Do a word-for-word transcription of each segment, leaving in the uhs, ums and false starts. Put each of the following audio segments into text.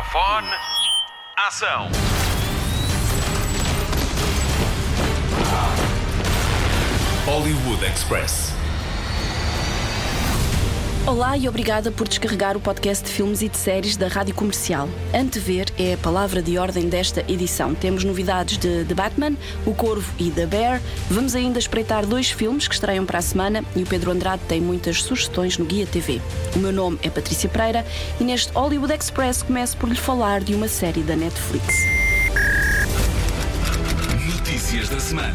Microfone. Ação. Hollywood Express. Olá e obrigada por descarregar o podcast de filmes e de séries da Rádio Comercial. Antever é a palavra de ordem desta edição. Temos novidades de The Batman, O Corvo e The Bear. Vamos ainda espreitar dois filmes que estreiam para a semana e o Pedro Andrade tem muitas sugestões no Guia T V. O meu nome é Patrícia Pereira e neste Hollywood Express começo por lhe falar de uma série da Netflix. Notícias da semana.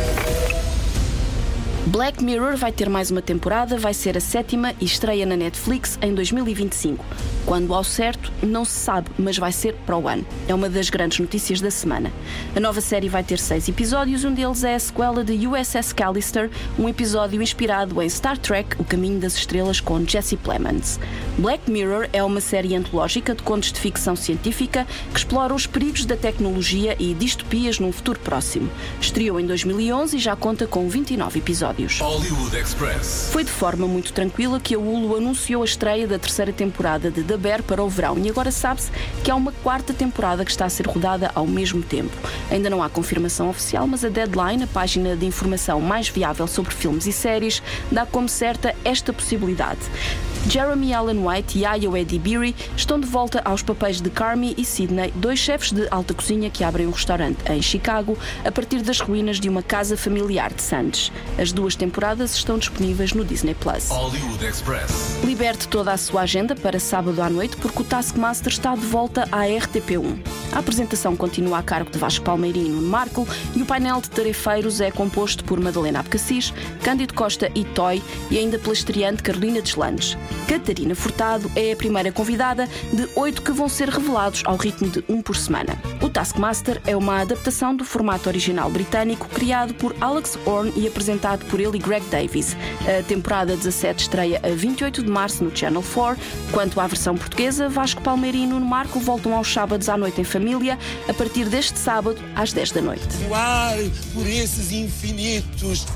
Black Mirror vai ter mais uma temporada, vai ser a sétima e estreia na Netflix em dois mil e vinte e cinco. Quando ao certo, não se sabe, mas vai ser para o ano. É uma das grandes notícias da semana. A nova série vai ter seis episódios, um deles é a sequela de U S S Callister, um episódio inspirado em Star Trek, O Caminho das Estrelas, com Jesse Plemons. Black Mirror é uma série antológica de contos de ficção científica que explora os perigos da tecnologia e distopias num futuro próximo. Estreou em dois mil e onze e já conta com vinte e nove episódios. Hollywood Express. Foi de forma muito tranquila que a Hulu anunciou a estreia da terceira temporada de The Bear para o verão e agora sabe-se que há uma quarta temporada que está a ser rodada ao mesmo tempo. Ainda não há confirmação oficial, mas a Deadline, a página de informação mais viável sobre filmes e séries, dá como certa esta possibilidade. Jeremy Allen White e Ayo Edebiri estão de volta aos papéis de Carmy e Sidney, dois chefes de alta cozinha que abrem um restaurante em Chicago a partir das ruínas de uma casa familiar de Sands. As duas temporadas estão disponíveis no Disney Plus. Hollywood Express. Liberte toda a sua agenda para sábado à noite porque o Taskmaster está de volta à R T P um. A apresentação continua a cargo de Vasco Palmeirinho e Nuno Marco e o painel de tarefeiros é composto por Madalena Abcacis, Cândido Costa e Toy e ainda pela estreante Carolina Deslandes. Catarina Furtado é a primeira convidada de oito que vão ser revelados ao ritmo de um por semana. O Taskmaster é uma adaptação do formato original britânico criado por Alex Horne e apresentado por ele e Greg Davies. A temporada dezassete estreia a vinte e oito de março no Channel quatro. Quanto à versão portuguesa, Vasco Palmeirinho e Nuno Marco voltam aos sábados à noite em família a partir deste sábado às dez da noite. Voar por esses infinitos.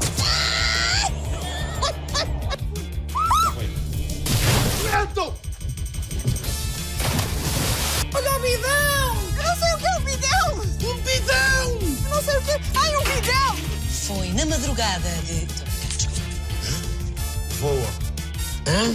Olha o bidão! Eu não sei o que é o bidão! Um bidão! Eu não sei o que é... Ai, um bidão! Foi na madrugada de... Voa. Hã?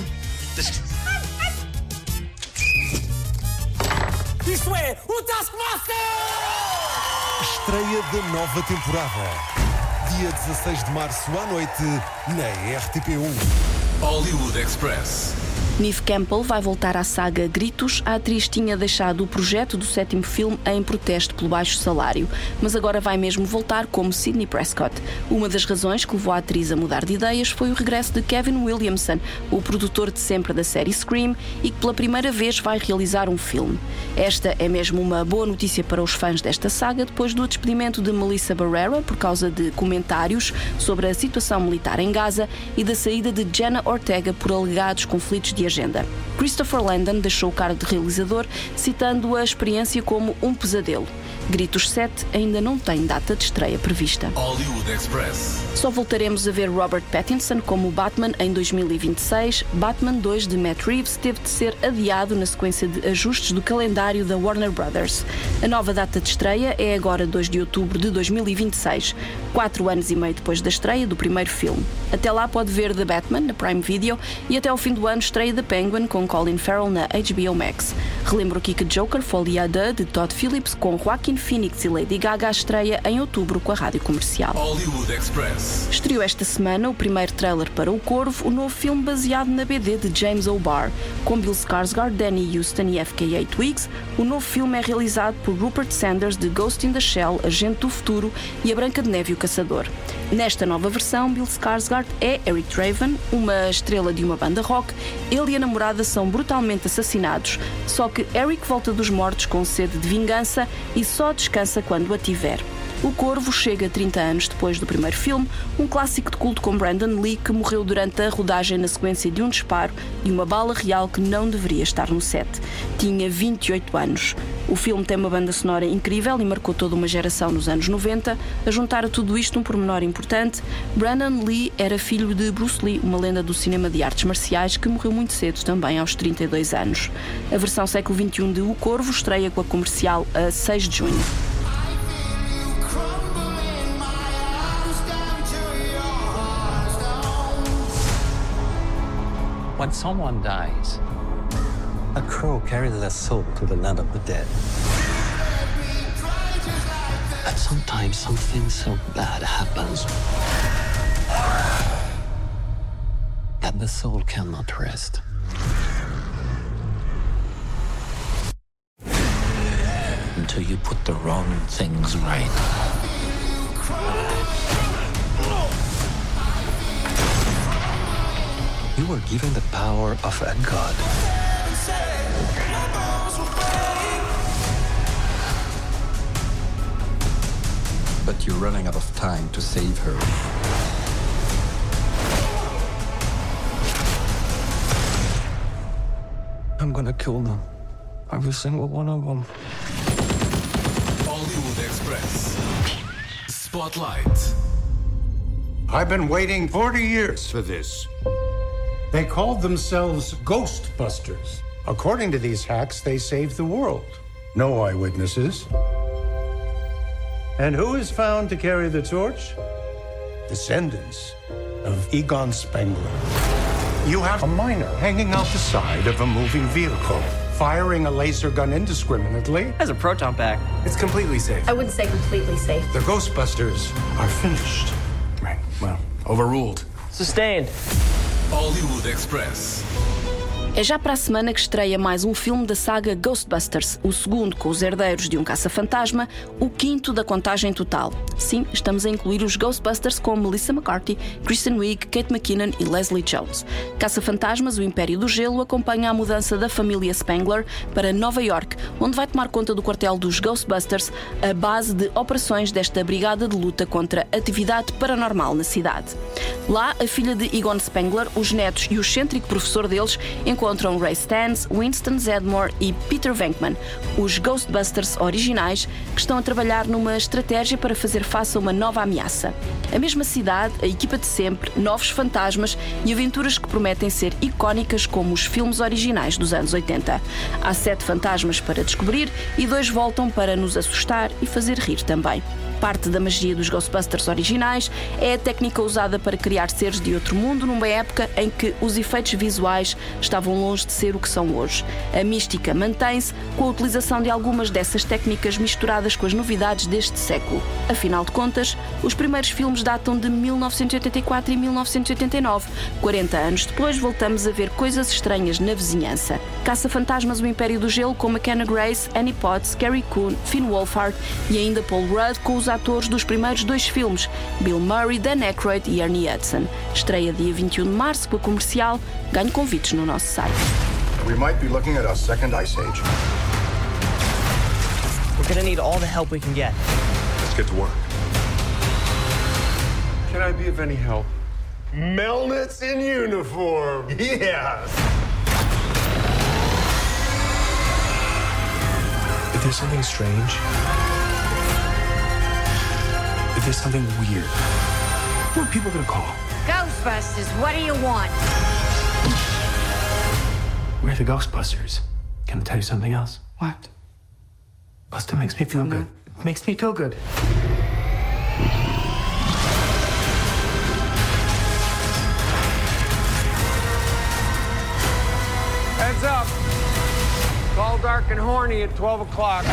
Isto é o Taskmaster! Estreia da nova temporada. Dia dezasseis de março à noite, na R T P um. Hollywood Express. Neve Campbell vai voltar à saga Gritos. A atriz tinha deixado o projeto do sétimo filme em protesto pelo baixo salário, mas agora vai mesmo voltar como Sidney Prescott. Uma das razões que levou a atriz a mudar de ideias foi o regresso de Kevin Williamson, o produtor de sempre da série Scream, e que pela primeira vez vai realizar um filme. Esta é mesmo uma boa notícia para os fãs desta saga, depois do despedimento de Melissa Barrera por causa de comentários sobre a situação militar em Gaza e da saída de Jenna Ortega por alegados conflitos de agenda. Christopher Landon deixou o cargo de realizador, citando a experiência como um pesadelo. Gritos sete ainda não tem data de estreia prevista. Hollywood Express. Só voltaremos a ver Robert Pattinson como Batman em dois mil e vinte e seis. Batman dois de Matt Reeves teve de ser adiado na sequência de ajustes do calendário da Warner Brothers. A nova data de estreia é agora dois de outubro de dois mil e vinte e seis, quatro anos e meio depois da estreia do primeiro filme. Até lá pode ver The Batman na Prime Video e até ao fim do ano estreia The Penguin com Colin Farrell na H B O Max. Relembro aqui que Joker Folie à Deux de Todd Phillips com Joaquin Phoenix e Lady Gaga estreia em outubro com a Rádio Comercial. Hollywood Express. Estreou esta semana o primeiro trailer para O Corvo, o novo filme baseado na B D de James O'Barr. Com Bill Skarsgård, Danny Huston e F K A Twigs, o novo filme é realizado por Rupert Sanders de Ghost in the Shell, Agente do Futuro e A Branca de Neve e o Caçador. Nesta nova versão, Bill Skarsgård é Eric Draven, uma estrela de uma banda rock. Ele e a namorada são brutalmente assassinados, só que Eric volta dos mortos com sede de vingança e só descansa quando a tiver. O Corvo chega trinta anos depois do primeiro filme, um clássico de culto com Brandon Lee, que morreu durante a rodagem na sequência de um disparo de uma bala real que não deveria estar no set. Tinha vinte e oito anos. O filme tem uma banda sonora incrível e marcou toda uma geração nos anos noventa. A juntar a tudo isto um pormenor importante: Brandon Lee era filho de Bruce Lee, uma lenda do cinema de artes marciais que morreu muito cedo, também aos trinta e dois anos. A versão século vinte e um de O Corvo estreia com a comercial a seis de junho. When someone dies, a crow carries their soul to the land of the dead. But sometimes something so bad happens that the soul cannot rest. Until you put the wrong things right. You were given the power of a god. But you're running out of time to save her. I'm gonna kill them. Every single one of them. Hollywood Express. Spotlight. I've been waiting forty years for this. They called themselves Ghostbusters. According to these hacks, they saved the world. No eyewitnesses. And who is found to carry the torch? Descendants of Egon Spengler. You have a miner hanging out the side of a moving vehicle, firing a laser gun indiscriminately. Has a proton pack. It's completely safe. I wouldn't say completely safe. The Ghostbusters are finished. Right, well, overruled. Sustained. Hollywood Express. É já para a semana que estreia mais um filme da saga Ghostbusters, o segundo com os herdeiros de um caça-fantasma, o quinto da contagem total. Sim, estamos a incluir os Ghostbusters com Melissa McCarthy, Kristen Wiig, Kate McKinnon e Leslie Jones. Caça-fantasmas, o Império do Gelo, acompanha a mudança da família Spengler para Nova York, onde vai tomar conta do quartel dos Ghostbusters, a base de operações desta brigada de luta contra atividade paranormal na cidade. Lá, a filha de Egon Spengler, os netos e o excêntrico professor deles encontram Ray Stantz, Winston Zeddemore e Peter Venkman, os Ghostbusters originais, que estão a trabalhar numa estratégia para fazer face a uma nova ameaça. A mesma cidade, a equipa de sempre, novos fantasmas e aventuras que prometem ser icónicas como os filmes originais dos anos oitenta. Há sete fantasmas para descobrir e dois voltam para nos assustar e fazer rir também. Parte da magia dos Ghostbusters originais é a técnica usada para criar seres de outro mundo numa época em que os efeitos visuais estavam longe de ser o que são hoje. A mística mantém-se com a utilização de algumas dessas técnicas misturadas com as novidades deste século. Afinal de contas, os primeiros filmes datam de mil novecentos e oitenta e quatro e mil novecentos e oitenta e nove. quarenta anos depois, voltamos a ver coisas estranhas na vizinhança. Caça-fantasmas, o Império do Gelo, com McKenna Grace, Annie Potts, Carrie Coon, Finn Wolfhard e ainda Paul Rudd, com os atores dos primeiros dois filmes, Bill Murray, Dan Aykroyd e Ernie Hudson. Estreia dia vinte e um de março com a comercial. Ganhe convites no nosso site. We might be looking at a second ice age. We're gonna need all the help we can get. Let's get to work. Can I be of any help? Melnitz in uniform. Yes. If there's something strange, if there's something weird, who are people gonna call? Ghostbusters, what do you want? We're the Ghostbusters. Can I tell you something else? What? Buster makes me feel good. It makes me feel good. Heads up. It's all dark and horny at twelve o'clock.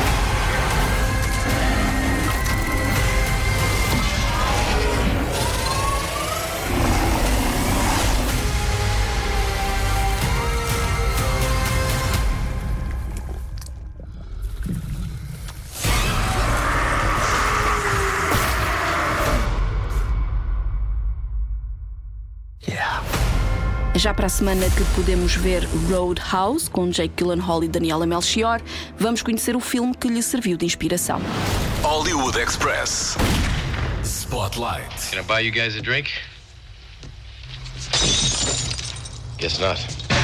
Já para a semana que podemos ver Roadhouse, com Jake Gyllenhaal e Daniela Melchior, vamos conhecer o filme que lhe serviu de inspiração. Hollywood Express. Spotlight. Can I buy you guys a drink? Guess not.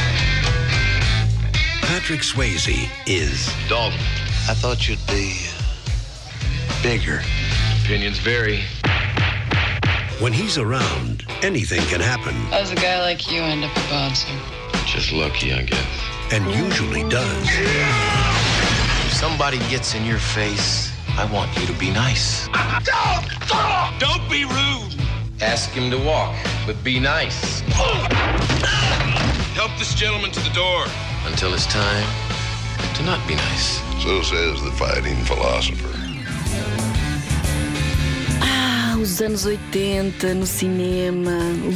Patrick Swayze is Dalton. I thought you'd be bigger. Opinions vary. When he's around, anything can happen. How does a guy like you end up a bouncer? Just lucky, I guess. And usually does. If somebody gets in your face, I want you to be nice. Don't, don't be rude. Ask him to walk, but be nice. Help this gentleman to the door. Until it's time to not be nice. So says the fighting philosopher. Os anos oitenta no cinema,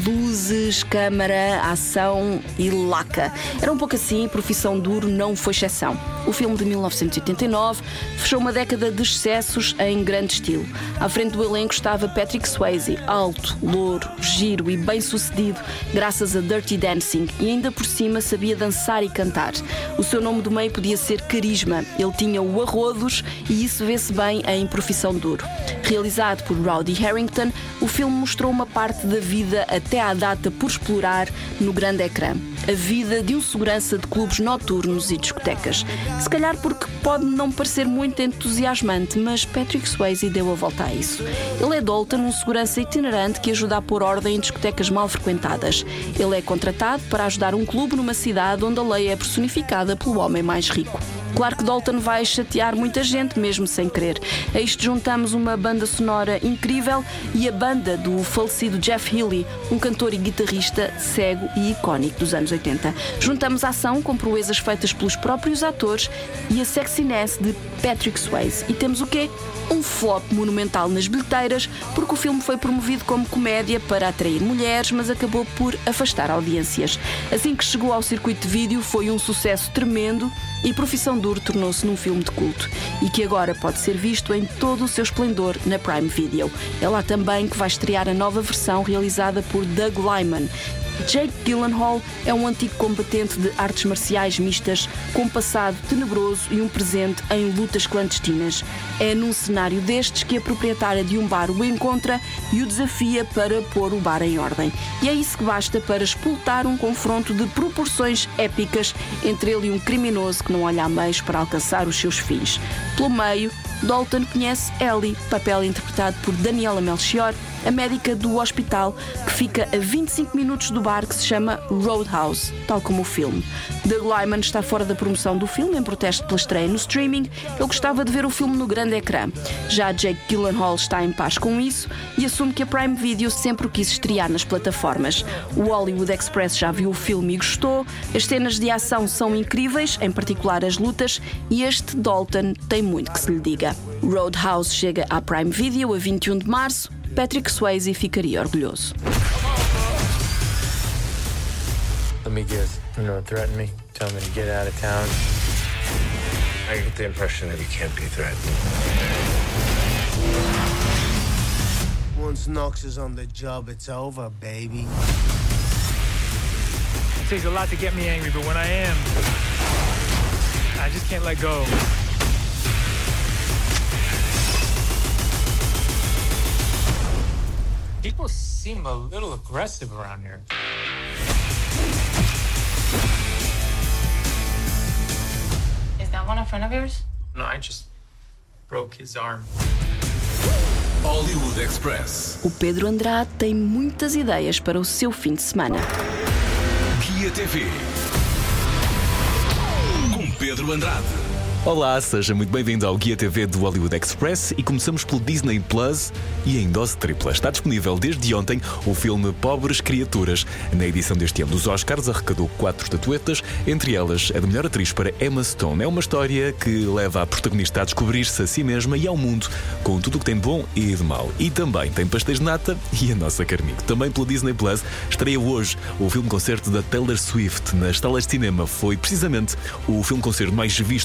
luzes, câmara, ação e laca. Era um pouco assim, Profissão Duro não foi exceção. O filme de mil novecentos e oitenta e nove fechou uma década de excessos em grande estilo. À frente do elenco estava Patrick Swayze, alto, louro, giro e bem-sucedido, graças a Dirty Dancing, e ainda por cima sabia dançar e cantar. O seu nome do meio podia ser Carisma. Ele tinha o arrodos e isso vê-se bem em Profissão Duro. Realizado por Rowdy Harrington, o filme mostrou uma parte da vida até à data por explorar no grande ecrã. A vida de um segurança de clubes noturnos e discotecas. Se calhar porque pode não parecer muito entusiasmante, mas Patrick Swayze deu a volta a isso. Ele é Dalton, um segurança itinerante que ajuda a pôr ordem em discotecas mal frequentadas. Ele é contratado para ajudar um clube numa cidade onde a lei é personificada pelo homem mais rico. Claro que Dalton vai chatear muita gente, mesmo sem querer. A isto juntamos uma banda sonora incrível e a banda do falecido Jeff Healey, um cantor e guitarrista cego e icónico dos anos oitenta. Juntamos a ação com proezas feitas pelos próprios atores e a sexiness de Patrick Swayze. E temos o quê? Um flop monumental nas bilheteiras, porque o filme foi promovido como comédia para atrair mulheres, mas acabou por afastar audiências. Assim que chegou ao circuito de vídeo, foi um sucesso tremendo e Profissão Duro tornou-se num filme de culto e que agora pode ser visto em todo o seu esplendor na Prime Video. É lá também que vai estrear a nova versão realizada por Doug Liman. Jake Gyllenhaal é um antigo combatente de artes marciais mistas com um passado tenebroso e um presente em lutas clandestinas. É num cenário destes que a proprietária de um bar o encontra e o desafia para pôr o bar em ordem. E é isso que basta para explotar um confronto de proporções épicas entre ele e um criminoso que não olha a meios para alcançar os seus fins. Pelo meio, Dalton conhece Ellie, papel interpretado por Daniela Melchior, a médica do hospital que fica a vinte e cinco minutos do bar que se chama Roadhouse, tal como o filme. Doug Liman está fora da promoção do filme em protesto pela estreia no streaming. Ele gostava de ver o filme no grande ecrã. Já Jake Gyllenhaal está em paz com isso e assume que a Prime Video sempre o quis estrear nas plataformas. O Hollywood Express já viu o filme e gostou. As cenas de ação são incríveis, em particular as lutas, e este Dalton tem muito que se lhe diga. Roadhouse chega à Prime Video a vinte e um de março. Patrick Swayze ficaria orgulhoso. Let me guess. You know, threaten me. Tell me to get out of town. I get the impression that you can't be threatened. Once Knox is on the job, it's over, baby. It takes a lot to get me angry, but when I am, I just can't let go. People seem a little aggressive around here. Is that one a friend of yours? No, I just broke his arm. Hollywood Express. O Pedro Andrade tem muitas ideias para o seu fim de semana. Guia T V. Com Pedro Andrade. Olá, seja muito bem-vindo ao Guia T V do Hollywood Express e começamos pelo Disney Plus e em dose tripla. Está disponível desde ontem o filme Pobres Criaturas. Na edição deste ano dos Oscars arrecadou quatro estatuetas, entre elas a de melhor atriz para Emma Stone. É uma história que leva a protagonista a descobrir-se a si mesma e ao mundo, com tudo o que tem de bom e de mau. E também tem pastéis de nata e a nossa Carmico. Também pelo Disney Plus estreia hoje o filme-concerto da Taylor Swift nas salas de cinema. Foi precisamente o filme-concerto mais visto de todos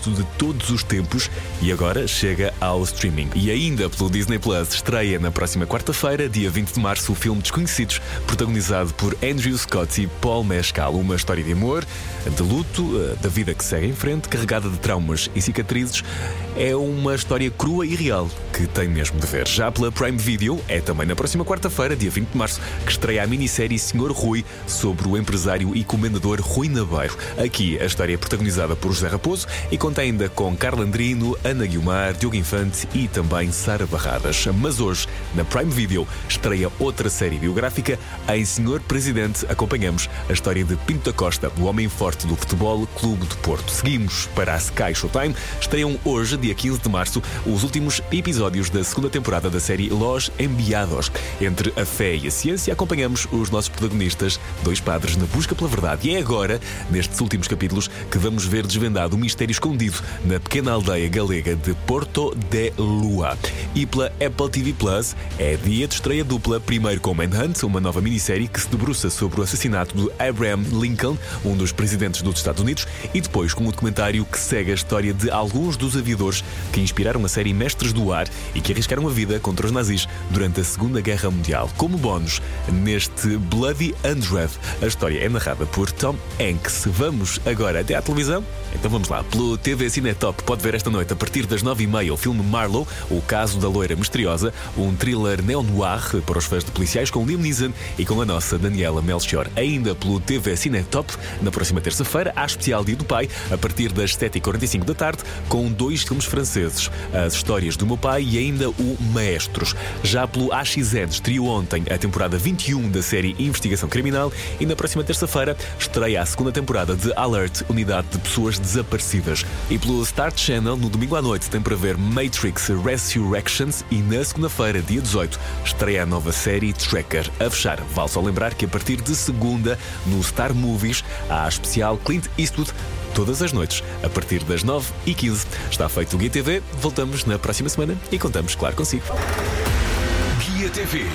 todos os tempos e agora chega ao streaming. E ainda pelo Disney Plus estreia na próxima quarta-feira, dia vinte de março, o filme Desconhecidos, protagonizado por Andrew Scott e Paul Mescal. Uma história de amor, de luto, da vida que segue em frente, carregada de traumas e cicatrizes. É uma história crua e real que tem mesmo de ver. Já pela Prime Video, é também na próxima quarta-feira, dia vinte de março, que estreia a minissérie senhor Rui, sobre o empresário e comendador Rui Nabeiro. Aqui a história é protagonizada por José Raposo e conta ainda com Carla Andrino, Ana Guiomar, Diogo Infante e também Sara Barradas. Mas hoje, na Prime Video, estreia outra série biográfica. Em Senhor Presidente, acompanhamos a história de Pinto da Costa, o homem forte do Futebol Clube do Porto. Seguimos para a Sky Showtime. Estreiam hoje, dia quinze de março, os últimos episódios da segunda temporada da série Los Enviados. Entre a fé e a ciência, acompanhamos os nossos protagonistas, dois padres na busca pela verdade. E é agora, nestes últimos capítulos, que vamos ver desvendado o mistério escondido na pequena aldeia galega de Porto de Lua. E pela Apple T V Plus, é dia de estreia dupla, primeiro com Manhunt, uma nova minissérie que se debruça sobre o assassinato de Abraham Lincoln, um dos presidentes dos Estados Unidos, e depois com um documentário que segue a história de alguns dos aviadores que inspiraram a série Mestres do Ar e que arriscaram a vida contra os nazis durante a Segunda Guerra Mundial. Como bónus, neste Bloody Hundred, a história é narrada por Tom Hanks. Vamos agora até à televisão? Então vamos lá. Pelo T V Cinetop pode ver esta noite, a partir das nove e meia, o filme Marlowe, o caso da loira misteriosa, um thriller neo-noir para os fãs de policiais, com Liam Neeson e com a nossa Daniela Melchior. Ainda pelo T V Cinetop, na próxima terça-feira, há especial Dia do Pai, a partir das sete e quarenta e cinco da tarde, com dois filmes franceses, As Histórias do Meu Pai e ainda o Maestros. Já pelo A X N estreou ontem a temporada vinte e um da série Investigação Criminal e na próxima terça-feira estreia a segunda temporada de Alert, Unidade de Pessoas Desaparecidas. E pelo Star Channel, no domingo à noite, tem para ver Matrix Resurrections e na segunda-feira, dia dezoito, estreia a nova série Tracker. A fechar, vale só lembrar que a partir de segunda, no Star Movies, há a especial Clint Eastwood, todas as noites, a partir das nove e quinze. Está feito o Guia T V, voltamos na próxima semana e contamos, claro, consigo. Guia T V.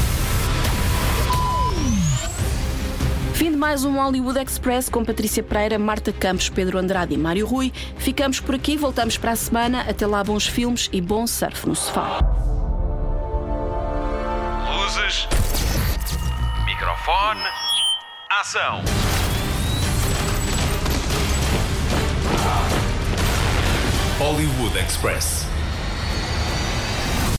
Fim de mais um Hollywood Express com Patrícia Pereira, Marta Campos, Pedro Andrade e Mário Rui. Ficamos por aqui, voltamos para a semana. Até lá, bons filmes e bom surf no sofá. Luzes, microfone, ação. Hollywood Express.